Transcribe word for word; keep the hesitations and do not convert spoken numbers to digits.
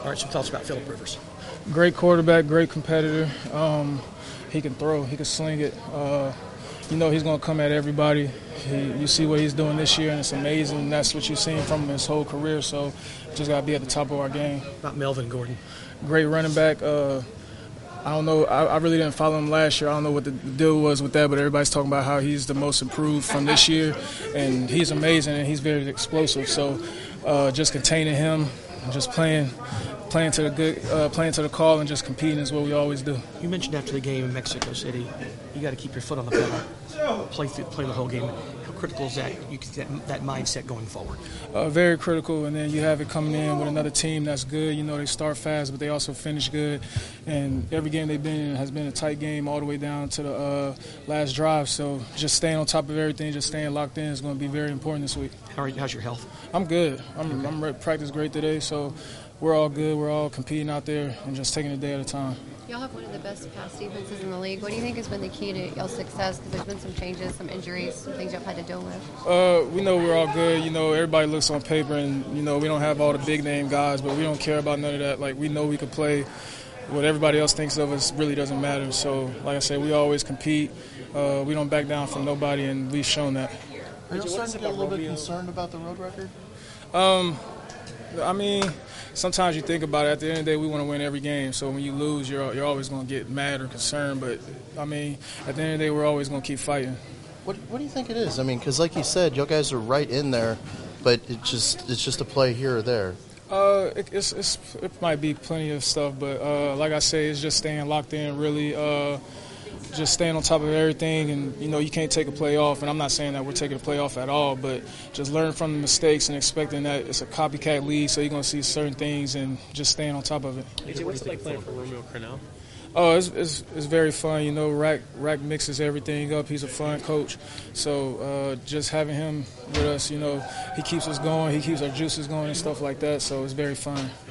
All right, some thoughts about Phillip Rivers. Great quarterback, great competitor. Um, he can throw, he can sling it. Uh, you know he's going to come at everybody. He, you see what he's doing this year, and it's amazing. That's what you've seen from him his whole career, so just got to be at the top of our game. About Melvin Gordon. Great running back. Uh, I don't know. I, I really didn't follow him last year. I don't know what the deal was with that, but everybody's talking about how he's the most improved from this year, and he's amazing, and he's very explosive. So uh, just containing him, just playing playing to the good, uh, playing to the call, and just competing is what we always do. You mentioned after the game in Mexico City, you got to keep your foot on the pedal, play through, play the whole game. How critical is that? You that, that mindset going forward? Uh, very critical, and then you have it coming in with another team that's good. You know, they start fast, but they also finish good. And every game they've been in has been a tight game all the way down to the uh, last drive. So just staying on top of everything, just staying locked in is going to be very important this week. How are you, how's your health? I'm good. I'm, okay. I'm ready, practice great today, so we're all good. We're all competing out there and just taking a day at a time. Y'all have one of the best pass defenses in the league. What do you think has been the key to y'all's success? Because there's been some changes, some injuries, some things y'all had to deal with. Uh, we know we're all good. You know, everybody looks on paper, and, you know, we don't have all the big-name guys, but we don't care about none of that. Like, we know we can play. What everybody else thinks of us really doesn't matter. So, like I said, we always compete. Uh, we don't back down from nobody, and we've shown that. Are you starting to get a little bit concerned about the road record? Um, I mean, sometimes you think about it. At the end of the day, we want to win every game. So when you lose, you're you're always going to get mad or concerned. But, I mean, at the end of the day, we're always going to keep fighting. What What do you think it is? I mean, because like you said, you guys are right in there, but it just it's just a play here or there. Uh, it, it's, it's it might be plenty of stuff, but uh, like I say, it's just staying locked in, really. Uh, just staying on top of everything, and, you know, you can't take a play off, and I'm not saying that we're taking a play off at all, but just learn from the mistakes and expecting that it's a copycat league, so you're going to see certain things and just staying on top of it. A J, what's it like playing for Romeo Crennel? Oh, it's, it's it's very fun. You know, Rack Rack mixes everything up. He's a fun coach. So uh, just having him with us, you know, he keeps us going. He keeps our juices going and stuff like that. So it's very fun.